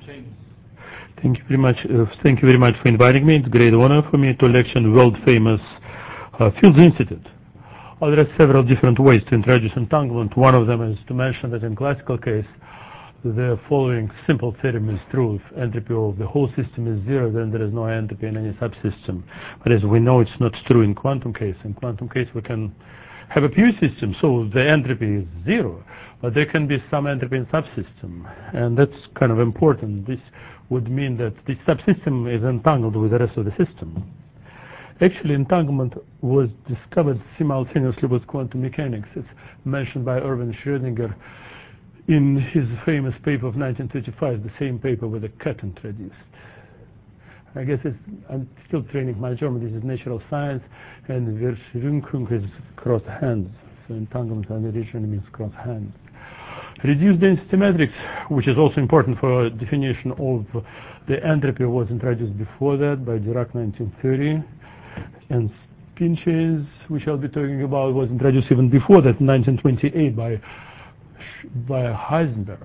James. Thank you very much. Thank you very much for inviting me. It's a great honor for me to lecture in world-famous Fields Institute. There are several different ways to introduce entanglement. One of them is to mention that in classical case, the following simple theorem is true. If entropy of the whole system is zero, then there is no entropy in any subsystem. But as we know, it's not true in quantum case. In quantum case, we can have a pure system, so the entropy is zero. But there can be some entropy in subsystem, and that's kind of important. This would mean that the subsystem is entangled with the rest of the system. Actually, entanglement was discovered simultaneously with quantum mechanics. It's mentioned by Erwin Schrödinger in his famous paper of 1935, the same paper where the cat introduced. I guess I'm still training my German. This is natural science, and Verschränkung is cross hands. So entanglement originally means cross hands. Reduced density matrix, which is also important for definition of the entropy, was introduced before that by Dirac 1930. And spin chains, which I'll be talking about, was introduced even before that in 1928 by Heisenberg.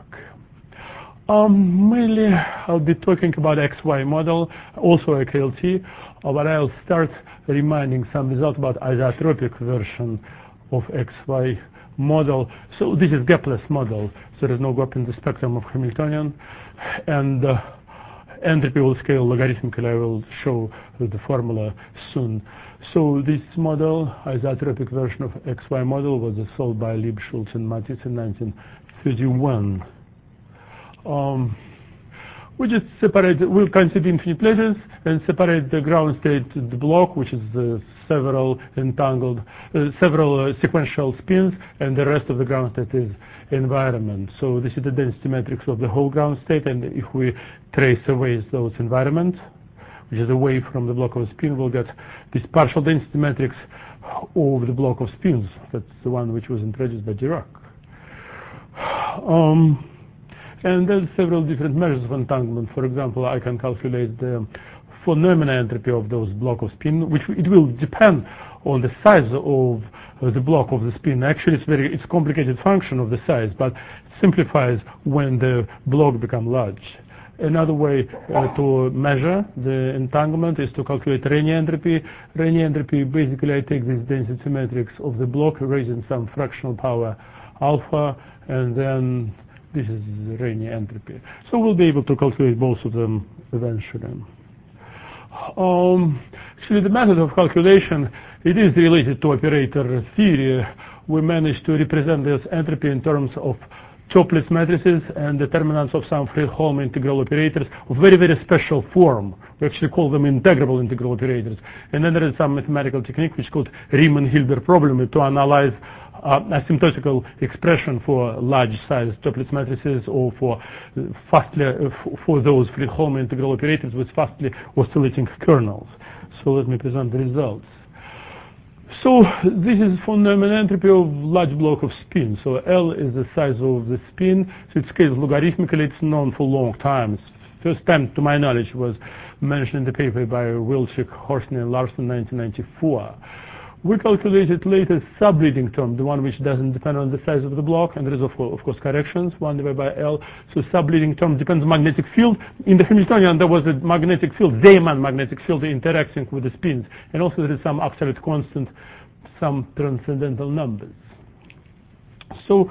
Mainly I'll be talking about XY model, also a KLT, but I'll start reminding some results about isotropic version of XY model. So this is gapless model. So there is no gap in the spectrum of Hamiltonian, and entropy will scale logarithmically. I will show the formula soon. So this model, isotropic version of XY model, was solved by Lieb, Schultz, and Matisse in 1931. We just separate, we'll consider infinite places and separate the ground state, the block, which is several sequential spins, and the rest of the ground state is environment. So this is the density matrix of the whole ground state, and if we trace away those environments, which is away from the block of spin, we'll get this partial density matrix of the block of spins. That's the one which was introduced by Dirac. And there's several different measures of entanglement. For example, I can calculate the phenomena entropy of those block of spin, which it will depend on the size of the block of the spin. Actually, it's a complicated function of the size, but it simplifies when the block becomes large. Another way to measure the entanglement is to calculate Rényi entropy. Rényi entropy, basically, I take this density matrix of the block, raising some fractional power alpha, and then this is Rényi entropy. So we'll be able to calculate both of them eventually. Actually, the method of calculation, it is related to operator theory. We managed to represent this entropy in terms of Toeplitz matrices and determinants of some Fredholm integral operators of very, very special form. We actually call them integrable integral operators. And then there is some mathematical technique which is called Riemann-Hilbert problem to analyze asymptotical expression for large size Toeplitz matrices or for those Fredholm integral operators with fastly oscillating kernels. So let me present the results. So this is fundamental entropy of large block of spin. So L is the size of the spin. So it scales logarithmically. It's known for a long time. First time, to my knowledge, was mentioned in the paper by Wilczek, Horsney, and Larson, 1994. We calculated later subleading term, the one which doesn't depend on the size of the block, and there is of course corrections, 1 divided by L. So subleading term depends on magnetic field. In the Hamiltonian, there was a magnetic field, Zeeman magnetic field interacting with the spins, and also there is some absolute constant, some transcendental numbers. So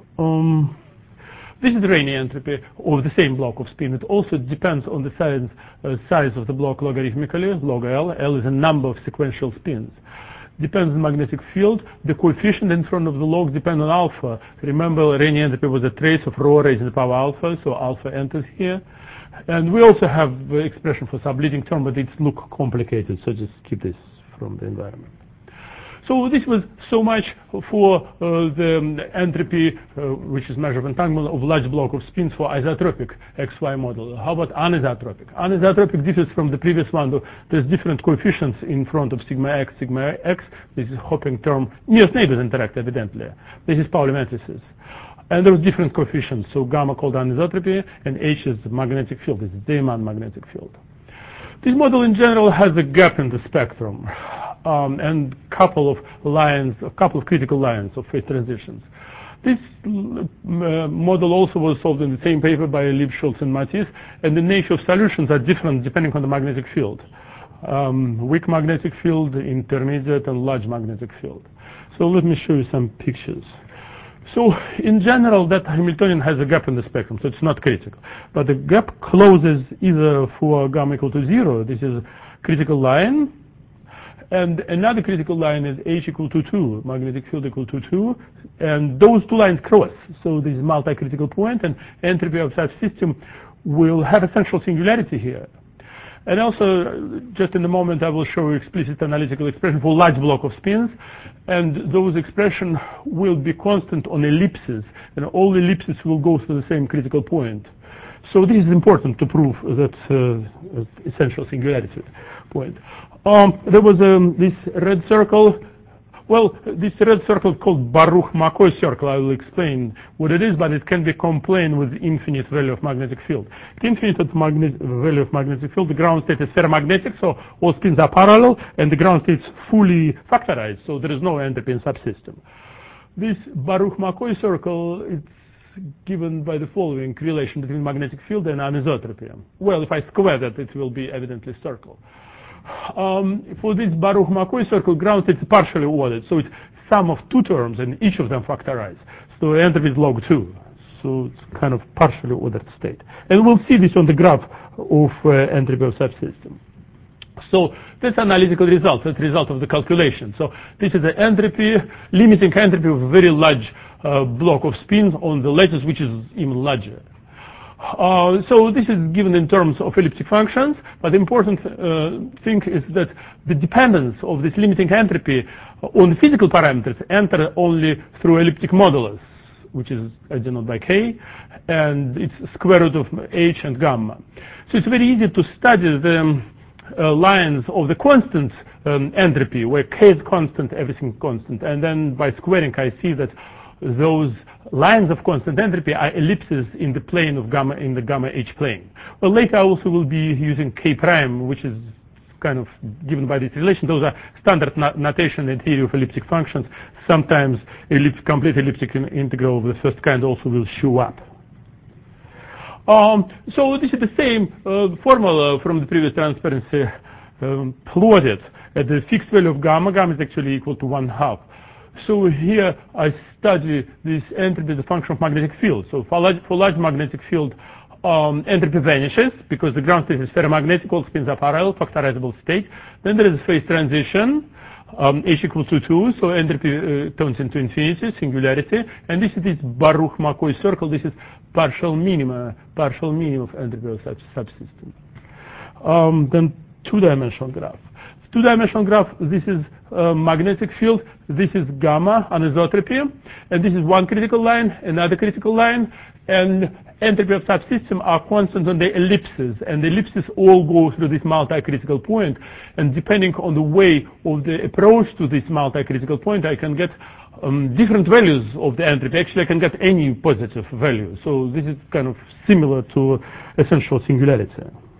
this is the Rényi entropy of the same block of spin. It also depends on the size of the block logarithmically, log L. L is a number of sequential spins. Depends on magnetic field. The coefficient in front of the log depends on alpha. Remember, Rényi entropy was a trace of rho raised to the power alpha, so alpha enters here. And we also have expression for subleading term, but it looks complicated, so just keep this from the environment. So this was so much for the entropy, which is measure of entanglement of large block of spins for isotropic XY model. How about anisotropic? Anisotropic differs from the previous one. There's different coefficients in front of sigma x, sigma x. This is Hoping term. Nearest neighbors interact, evidently. This is Pauli matrices. And there are different coefficients. So gamma called anisotropy, and H is the magnetic field. This is Zeeman magnetic field. This model in general has a gap in the spectrum. And couple of critical lines of phase transitions. This model also was solved in the same paper by Lipschultz and Matisse, and the nature of solutions are different depending on the magnetic field. Weak magnetic field, intermediate, and large magnetic field. So let me show you some pictures. So in general, that Hamiltonian has a gap in the spectrum, so it's not critical. But the gap closes either for gamma equal to 0. This is critical line. And another critical line is H equal to 2, magnetic field equal to 2. And those two lines cross. So this is multi-critical point, and entropy of such system will have essential singularity here. And also, just in a moment, I will show you explicit analytical expression for large block of spins. And those expressions will be constant on ellipses. And all ellipses will go through the same critical point. So this is important to prove that essential singularity point. There was this red circle. Well, this red circle is called Baruch-McCoy circle. I will explain what it is, but it can be complained with infinite value of magnetic field. At infinite value of magnetic field, the ground state is ferromagnetic, so all spins are parallel, and the ground state is fully factorized, so there is no entropy in subsystem. This Baruch-McCoy circle is given by the following relation between magnetic field and anisotropy. Well, if I square that, it will be evidently circle. For this Baruch-McCoy circle, ground state is partially ordered, so it's sum of two terms, and each of them factorized. So entropy is log 2. So it's kind of partially ordered state. And we'll see this on the graph of entropy of subsystem. So that's analytical result. That's the result of the calculation. So this is the entropy, limiting entropy of a very large block of spins on the lattice, which is even larger. So this is given in terms of elliptic functions, but the important thing is that the dependence of this limiting entropy on the physical parameters enter only through elliptic modulus, which is denoted by k, and it's square root of h and gamma. So it's very easy to study the lines of the constant entropy, where k is constant, everything is constant, and then by squaring I see that those lines of constant entropy are ellipses in the plane of gamma, in the gamma h plane. Well, later I also will be using k prime, which is kind of given by this relation. Those are standard notation in theory of elliptic functions. Sometimes complete elliptic integral of the first kind also will show up. So this is the same formula from the previous transparency plotted at the fixed value of gamma. Gamma is actually equal to 1/2. So here I study this entropy as a function of magnetic field. So for large magnetic field, entropy vanishes because the ground state is ferromagnetic, all spins are parallel, factorizable state. Then there is a phase transition, h equals to 2, so entropy turns into infinity, singularity. And this is this Baruch-McCoy circle. This is partial minima of entropy of such subsystem. Then two-dimensional graph. Two-dimensional graph, this is magnetic field, this is gamma, anisotropy, and this is one critical line, another critical line, and entropy of subsystem are constant on the ellipses, and the ellipses all go through this multi-critical point, and depending on the way of the approach to this multi-critical point, I can get different values of the entropy. Actually, I can get any positive value, so this is kind of similar to essential singularity.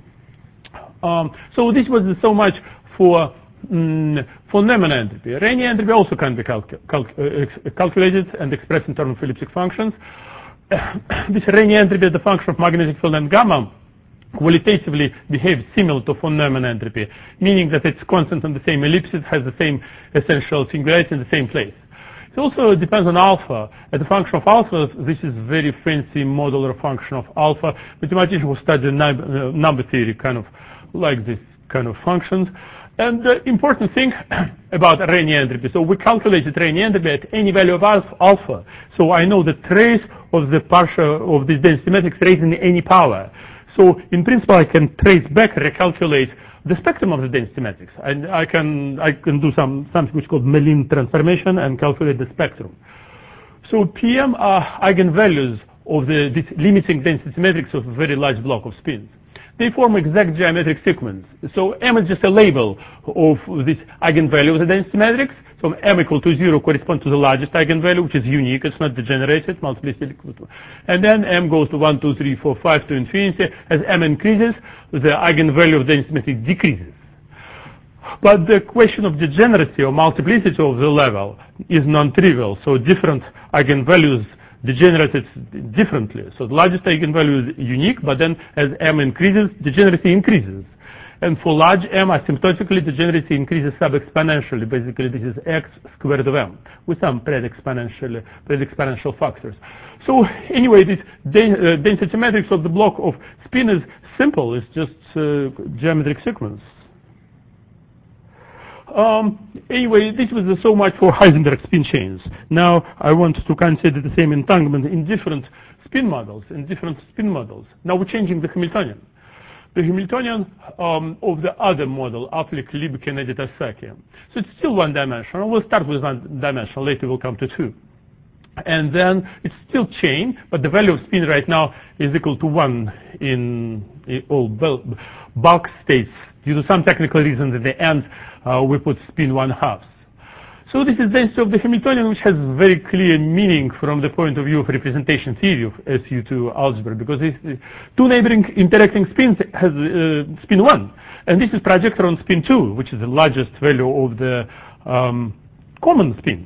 So this was so much for von Neumann entropy. Rényi entropy also can be calculated and expressed in terms of elliptic functions. This Rényi entropy, the function of magnetic field and gamma, qualitatively behaves similar to von Neumann entropy, meaning that it's constant on the same ellipses, has the same essential singularity in the same place. It also depends on alpha. As a function of alpha, this is very fancy modular function of alpha. Mathematicians who study number theory kind of like this kind of functions. And the important thing about Rényi entropy, so we calculated Rényi entropy at any value of alpha. So I know the trace of the partial of this density matrix raised in any power. So in principle, I can trace back, recalculate the spectrum of the density matrix, and I can do something which is called Mellin transformation and calculate the spectrum. So PM are eigenvalues of this limiting density matrix of a very large block of spins. They form exact geometric sequence. So M is just a label of this eigenvalue of the density matrix. So M equal to 0 corresponds to the largest eigenvalue, which is unique. It's not degenerated, multiplicity equal to. And then M goes to 1, 2, 3, 4, 5 to infinity. As M increases, the eigenvalue of the density matrix decreases. But the question of degeneracy or multiplicity of the level is non-trivial. So different eigenvalues degenerated differently. So the largest eigenvalue is unique, but then as m increases, degeneracy increases. And for large m, asymptotically, degeneracy increases sub-exponentially. Basically, this is x squared of m with some predexponential factors. So anyway, this density matrix of the block of spin is simple. It's just geometric sequence. Anyway, this was so much for Heisenberg spin chains. Now I want to consider the same entanglement in different spin models. Now we're changing the Hamiltonian. The Hamiltonian of the other model, Affleck, Lieb, Kennedy, Tasaki. So it's still one-dimensional. We'll start with one-dimensional. Later we'll come to two. And then it's still chain, but the value of spin right now is equal to 1 in all bulk states. Due to some technical reasons, at the end, we put spin 1/2. So this is density of the Hamiltonian, which has very clear meaning from the point of view of representation theory of SU2 algebra, because these two neighboring interacting spins has spin 1. And this is projector on spin 2, which is the largest value of the common spin.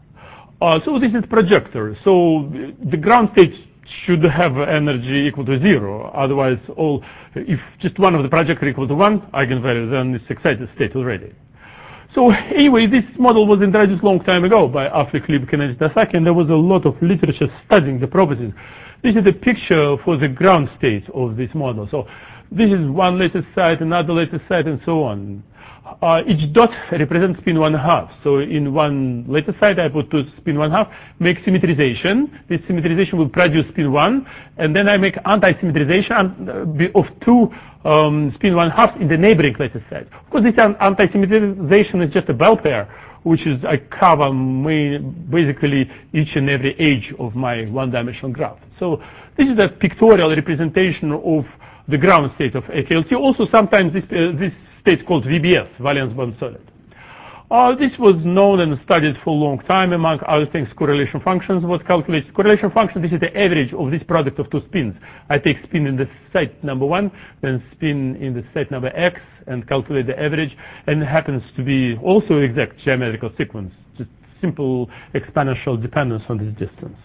So this is projector. So the ground state should have energy equal to 0. Otherwise, if just one of the projector equal to 1 eigenvalue, then it's excited state already. So anyway, this model was introduced a long time ago by Affleck, Lieb, Kennedy, Tasaki, and there was a lot of literature studying the properties. This is a picture for the ground state of this model. So this is one lattice site, another lattice site, and so on. Each dot represents spin 1/2. So in one lattice site, I put 2 spin 1/2, make symmetrization. This symmetrization will produce spin 1, and then I make anti-symmetrization of 2 spin 1/2 in the neighboring lattice site. Of course, this anti-symmetrization is just a bell pair, which is I cover basically each and every edge of my one-dimensional graph. So this is a pictorial representation of the ground state of AKLT. Also, sometimes this state called VBS, valence bond solid. This was known and studied for a long time. Among other things, correlation functions was calculated. Correlation function, this is the average of this product of two spins. I take spin in the site number 1, then spin in the site number x, and calculate the average. And it happens to be also exact geometrical sequence, just simple exponential dependence on this distance.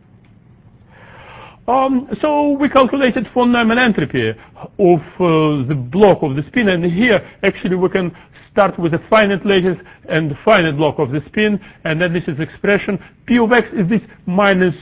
So we calculated von Neumann entropy of the block of the spin, and here actually we can start with a finite lattice and finite block of the spin, and then this is expression. P of x is this minus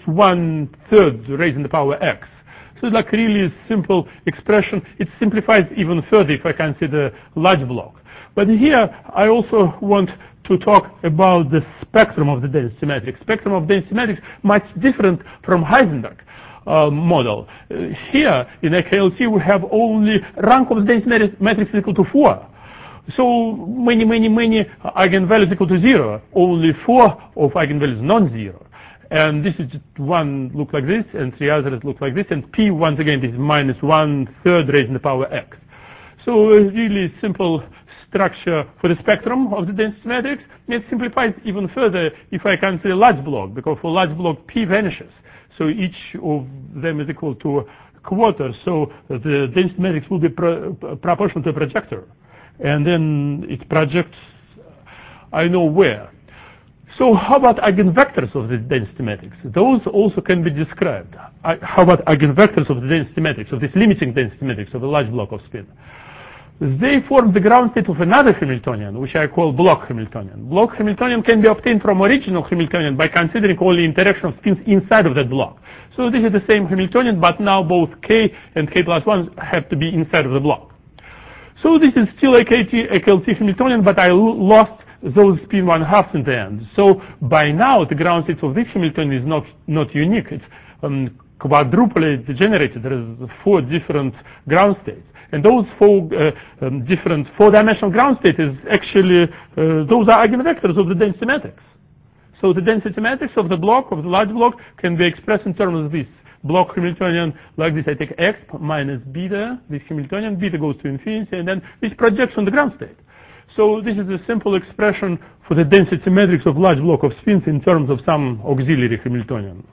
1/3 raised in the power x. So it's like really a simple expression. It simplifies even further if I consider large block. But here I also want to talk about the spectrum of the density matrix. Spectrum of density matrix much different from Heisenberg model. Here in AKLT we have only rank of the density matrix equal to 4. So many eigenvalues equal to 0. Only 4 of eigenvalues non-zero. And this is just one look like this, and 3 others look like this, and P once again is minus 1/3 raised in the power x. So a really simple structure for the spectrum of the density matrix. It simplifies even further if I consider large block, because for large block P vanishes. So each of them is equal to a quarter. So the density matrix will be proportional to a projector. And then it projects, I know where. So how about eigenvectors of the density matrix? Those also can be described. How about eigenvectors of the density matrix, of this limiting density matrix of a large block of spin? They form the ground state of another Hamiltonian, which I call block Hamiltonian. Block Hamiltonian can be obtained from original Hamiltonian by considering only interaction of spins inside of that block. So this is the same Hamiltonian, but now both k and k plus 1 have to be inside of the block. So this is still AKLT Hamiltonian, but I lost those spin 1/2 in the end. So by now the ground state of this Hamiltonian is not unique. It's quadruply degenerated. There is 4 different ground states. And those 4 different 4-dimensional ground states is actually, those are eigenvectors of the density matrix. So the density matrix of the block, of the large block, can be expressed in terms of this block Hamiltonian like this. I take x minus beta, this Hamiltonian, beta goes to infinity, and then this projects on the ground state. So this is a simple expression for the density matrix of large block of spins in terms of some auxiliary Hamiltonian.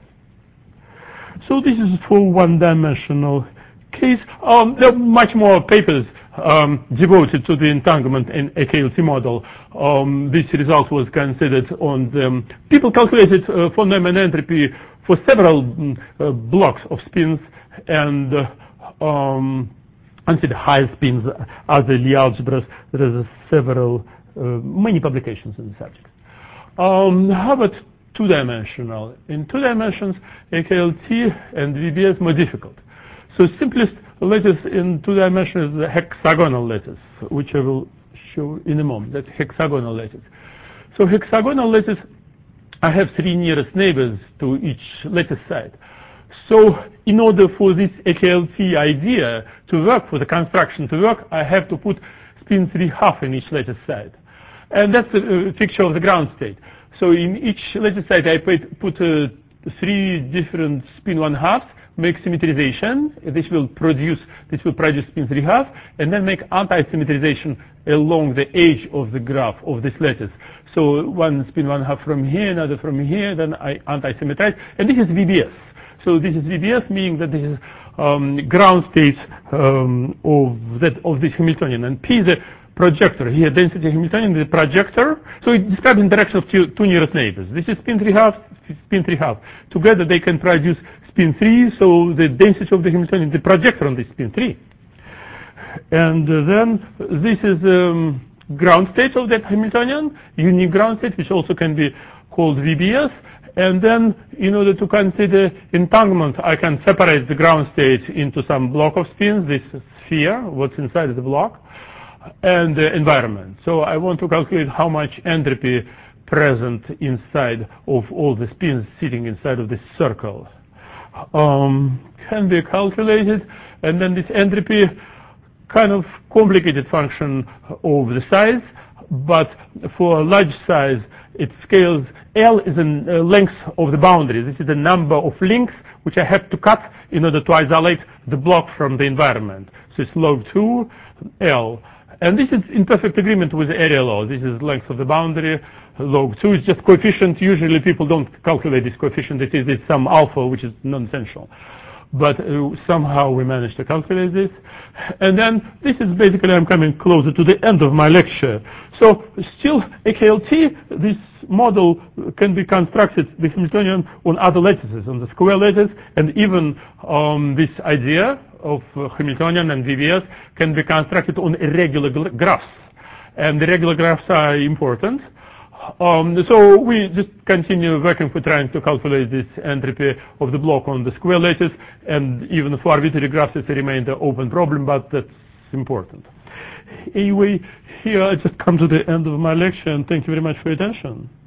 So this is for one-dimensional case. There are much more papers devoted to the entanglement in AKLT model. This result was considered on the people calculated von Neumann entropy for several blocks of spins, and the higher spins are the Lie algebras. There are several, many publications in the subject. How about two-dimensional? In 2 dimensions, AKLT and VBS more difficult. So simplest lattice in 2 dimensions is the hexagonal lattice, which I will show in a moment. That's hexagonal lattice. So hexagonal lattice, I have 3 nearest neighbors to each lattice side. So in order for this AKLT idea to work, for the construction to work, I have to put spin 3½ in each lattice side. And that's a picture of the ground state. So in each lattice side, I put 3 different spin 1/2, make symmetrization. This will produce spin 3½, and then make anti-symmetrization along the edge of the graph of this lattice. So one spin 1/2 from here, another from here, then I anti-symmetrize. And this is VBS. So this is VBS, meaning that this is ground state of this Hamiltonian. And P is the projector. Here, density Hamiltonian is the projector. So it describes interaction of 2 nearest neighbors. This is spin 3½, spin 3½. Together they can produce spin 3, so the density of the Hamiltonian, the projector on this spin 3. And then this is ground state of that Hamiltonian, unique ground state, which also can be called VBS. And then, in order to consider entanglement, I can separate the ground state into some block of spins, this sphere, what's inside of the block, and the environment. So I want to calculate how much entropy present inside of all the spins sitting inside of this circle. Can be calculated, and then this entropy, kind of complicated function of the size, but for a large size, it scales. L is the length of the boundary. This is the number of links which I have to cut in order to isolate the block from the environment. So it's log 2 L. And this is in perfect agreement with the area law. This is length of the boundary. Log 2 is just coefficient. Usually people don't calculate this coefficient. It is some alpha, which is non-essential. But somehow we managed to calculate this. And then this is basically, I'm coming closer to the end of my lecture. So still AKLT, this model can be constructed, the Hamiltonian, on other lattices, on the square lattice, and even this idea of Hamiltonian and VBS can be constructed on irregular graphs. And the regular graphs are important. So we just continue working for trying to calculate this entropy of the block on the square lattice, and even for arbitrary graphs it's a remainder open problem, but that's important. Anyway, here I just come to the end of my lecture, and thank you very much for your attention.